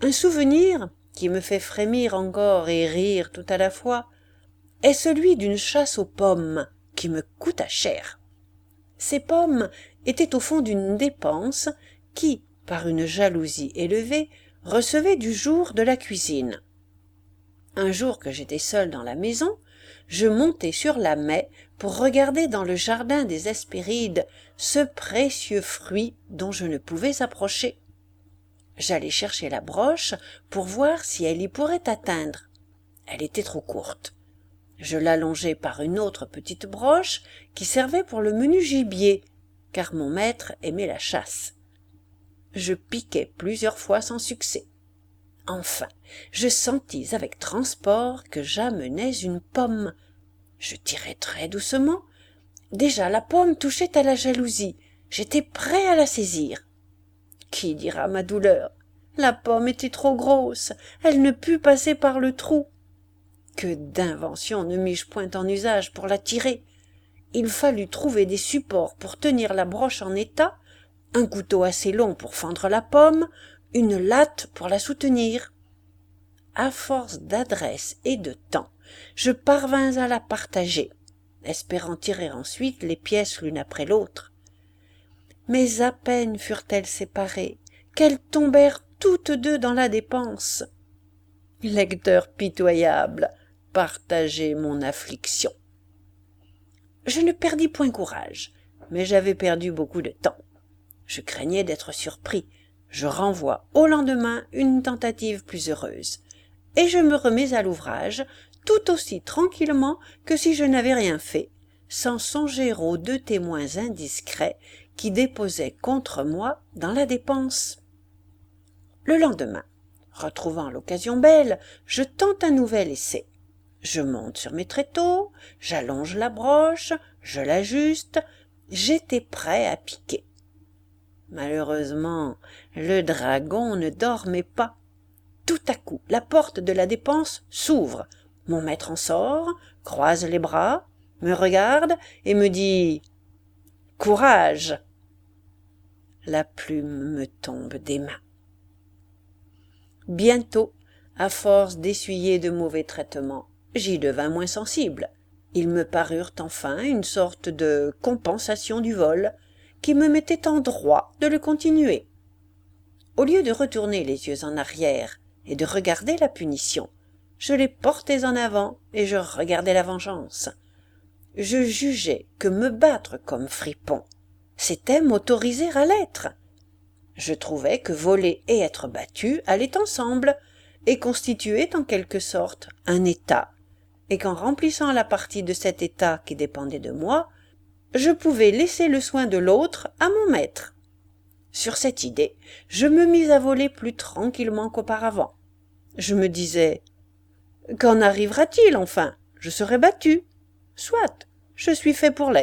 Un souvenir qui me fait frémir encore et rire tout à la fois est celui d'une chasse aux pommes qui me coûta cher. Ces pommes étaient au fond d'une dépense qui, par une jalousie élevée, recevait du jour de la cuisine. Un jour que j'étais seul dans la maison, je montai sur la maie pour regarder dans le jardin des Hespérides ce précieux fruit dont je ne pouvais approcher. J'allai chercher la broche pour voir si elle y pourrait atteindre. Elle était trop courte. Je l'allongeai par une autre petite broche qui servait pour le menu gibier, car mon maître aimait la chasse. Je piquai plusieurs fois sans succès. Enfin, je sentis avec transport que j'amenais une pomme. Je tirai très doucement. Déjà la pomme touchait à la jalousie. J'étais prêt à la saisir. Qui dira ma douleur? La pomme était trop grosse. Elle ne put passer par le trou. Que d'inventions ne mis-je point en usage pour la tirer? Il fallut trouver des supports pour tenir la broche en état, un couteau assez long pour fendre la pomme, une latte pour la soutenir. À force d'adresse et de temps, je parvins à la partager, espérant tirer ensuite les pièces l'une après l'autre. Mais à peine furent-elles séparées qu'elles tombèrent toutes deux dans la dépense. Lecteur pitoyable, partagez mon affliction. Je ne perdis point courage, mais j'avais perdu beaucoup de temps. Je craignais d'être surpris. Je renvoie au lendemain une tentative plus heureuse, et je me remets à l'ouvrage tout aussi tranquillement que si je n'avais rien fait, sans songer aux 2 témoins indiscrets qui déposaient contre moi dans la dépense. Le lendemain, retrouvant l'occasion belle, je tente un nouvel essai. Je monte sur mes tréteaux, j'allonge la broche, je l'ajuste, j'étais prêt à piquer. Malheureusement, le dragon ne dormait pas. Tout à coup, la porte de la dépense s'ouvre. Mon maître en sort, croise les bras, me regarde et me dit « Courage !» La plume me tombe des mains. Bientôt, à force d'essuyer de mauvais traitements, j'y devins moins sensible. Ils me parurent enfin une sorte de compensation du vol qui me mettait en droit de le continuer. Au lieu de retourner les yeux en arrière et de regarder la punition, je les portais en avant et je regardais la vengeance. Je jugeais que me battre comme fripon, c'était m'autoriser à l'être. Je trouvais que voler et être battu allaient ensemble et constituaient en quelque sorte un état, et qu'en remplissant la partie de cet état qui dépendait de moi, je pouvais laisser le soin de l'autre à mon maître. Sur cette idée, je me mis à voler plus tranquillement qu'auparavant. Je me disais « Qu'en arrivera-t-il enfin? Je serai battu. Soit, je suis fait pour l'être. »